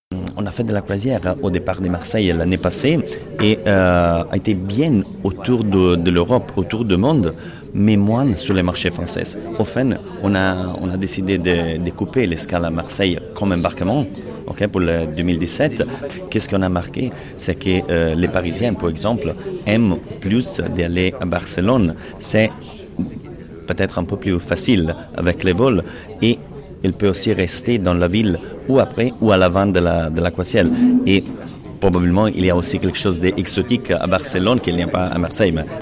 On a fait de la croisière au départ de Marseille l'année passée et a été bien autour de l'Europe, autour du monde, mais moins sur les marchés français. Au fin, on a décidé de couper l'escale à Marseille comme embarquement. Okay, pour le 2017, qu'est-ce qu'on a marqué? C'est que les Parisiens, par exemple, aiment plus d'aller à Barcelone. C'est peut-être un peu plus facile avec les vols et il peut aussi rester dans la ville ou après ou à l'avant de la croisière. Et probablement, il y a aussi quelque chose d'exotique à Barcelone qu'il n'y a pas à Marseille. Mais